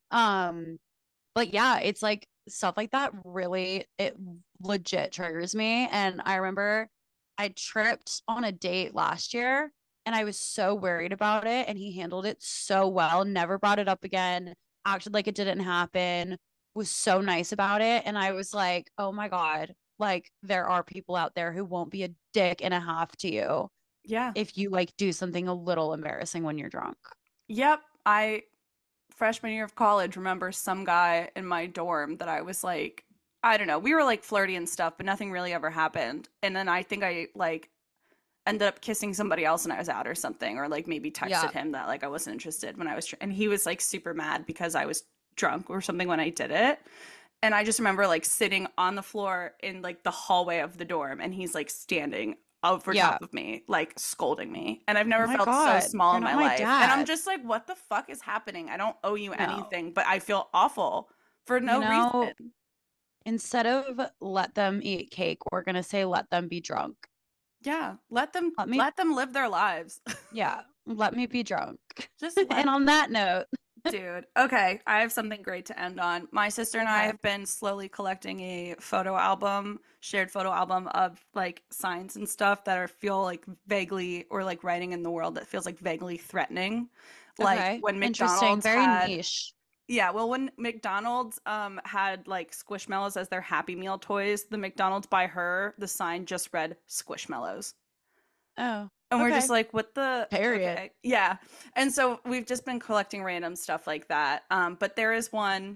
Um, but yeah, it's like stuff like that really, it legit triggers me. And I remember I tripped on a date last year and I was so worried about it. And he handled it so well, never brought it up again, acted like it didn't happen, was so nice about it. And I was like, oh my God, like there are people out there who won't be a dick and a half to you Yeah. if you like do something a little embarrassing when you're drunk. Yep. I freshman year of college remember some guy in my dorm that I was like I don't know, we were like flirty and stuff, but nothing really ever happened. And then I think I like ended up kissing somebody else when I was out or something, or like maybe texted Yeah. him that like I wasn't interested when I was, tr- and he was like super mad because I was drunk or something when I did it. And I just remember like sitting on the floor in like the hallway of the dorm, and he's like standing over Yeah. top of me, like scolding me. And I've Oh never my felt so God. small You're in not my my life. And I'm dad. just like, what the fuck is happening? I don't owe you No. anything, but I feel awful for You no know, reason. instead of let them eat cake, we're going to say let them be drunk. Yeah, let them Let me, let them live their lives. yeah, let me be drunk. Just And let on that note, Dude, okay, I have something great to end on. My sister and I okay. have been slowly collecting a photo album, shared photo album of like signs and stuff that are feel like vaguely or like writing in the world that feels like vaguely threatening. Like Okay. when Interesting. McDonald's Very had niche. yeah, well when McDonald's um had like Squishmallows as their Happy Meal toys, the McDonald's by her, the sign just read Squishmallows. Oh, And we're just okay. like, what the? Period. Okay. Yeah. And so we've just been collecting random stuff like that. Um, but there is one,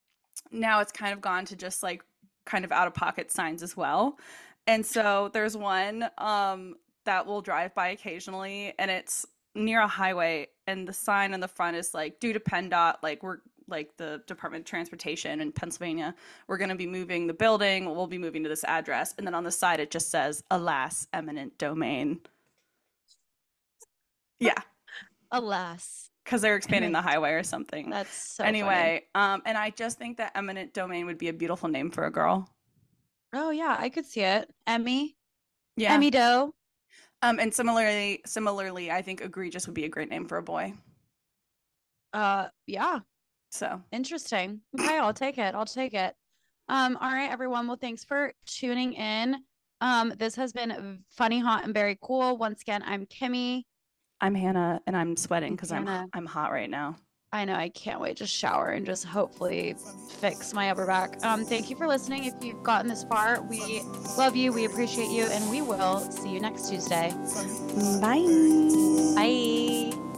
now it's kind of gone to just like kind of out of pocket signs as well. And so there's one, um, that will drive by occasionally, and it's near a highway, and the sign on the front is like, due to PennDOT, like we're like the Department of Transportation in Pennsylvania, we're going to be moving the building. We'll be moving to this address. And then on the side, it just says, alas, eminent domain. Yeah. Alas. Because they're expanding the highway or something. That's so anyway. Um, and I just think that eminent domain would be a beautiful name for a girl. Oh yeah, I could see it. Emmy. Yeah. Emmy Doe. Um, and similarly, similarly, I think egregious would be a great name for a boy. Uh, yeah. So interesting. Okay, I'll take it. I'll take it. Um, all right, everyone. Well, thanks for tuning in. Um, this has been funny, hot, and very cool. Once again, I'm Kimmy. I'm Hannah, and I'm sweating because I'm I'm hot right now. I know. I can't wait to shower and just hopefully fix my upper back. Um, thank you for listening. If you've gotten this far, we love you. We appreciate you, and we will see you next Tuesday. Bye. Bye.